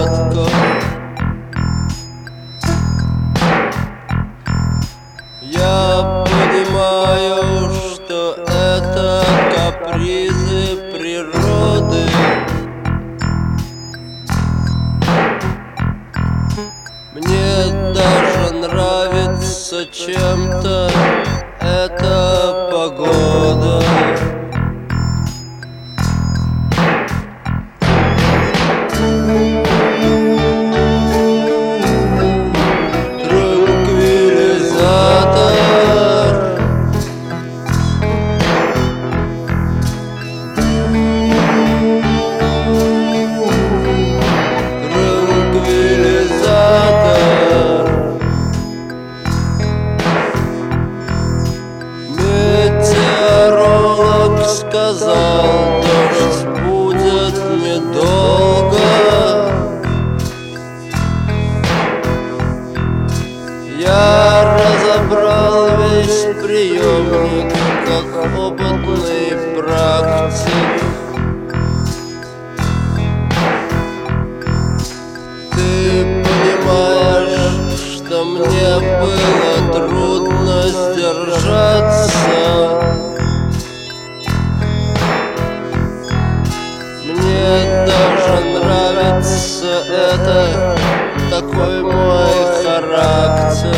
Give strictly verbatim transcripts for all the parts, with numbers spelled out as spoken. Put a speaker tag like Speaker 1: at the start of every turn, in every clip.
Speaker 1: загадка. Я понимаю, что это капризы природы. Мне даже нравится чем-то эта погода. Сказал, дождь будет недолго. Я разобрал весь приемник, как опытный практик. Ты понимаешь, что мне было трудно сдержаться. Мне даже нравится это, такой мой характер.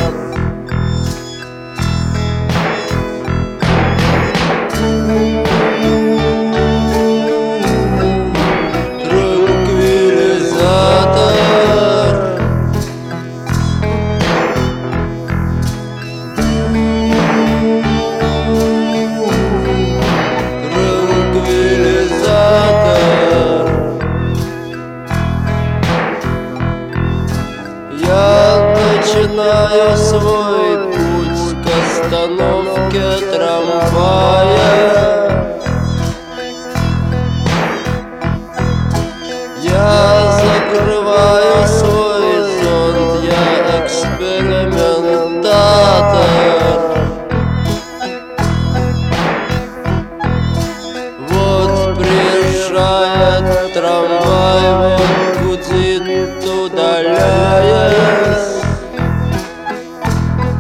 Speaker 1: Начинаю свой путь к остановке трамвая. Я закрываю свой зонт, я экспериментатор. Вот приезжает трамвай, вот гудит, удаляясь.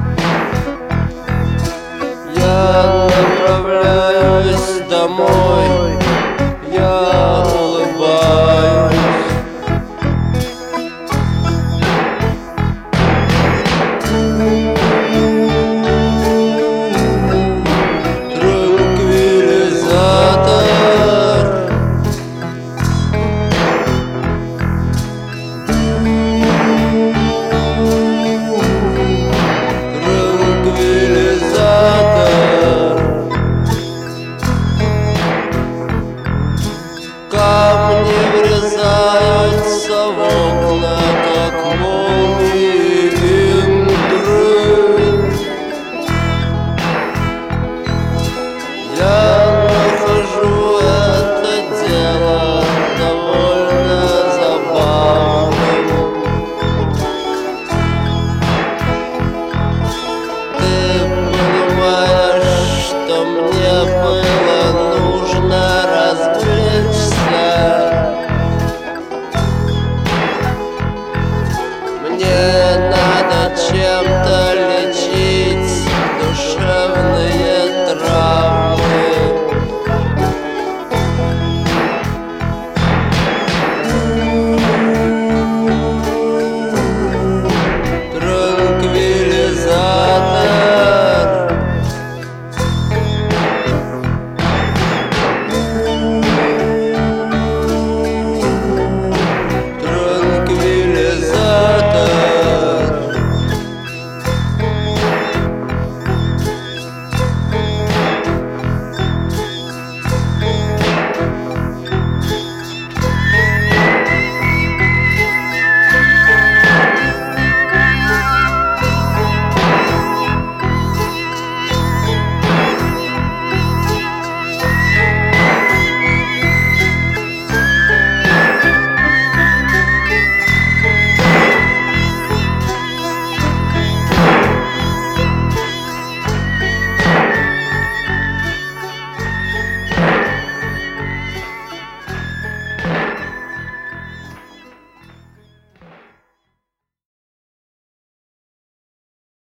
Speaker 1: Я направляюсь домой.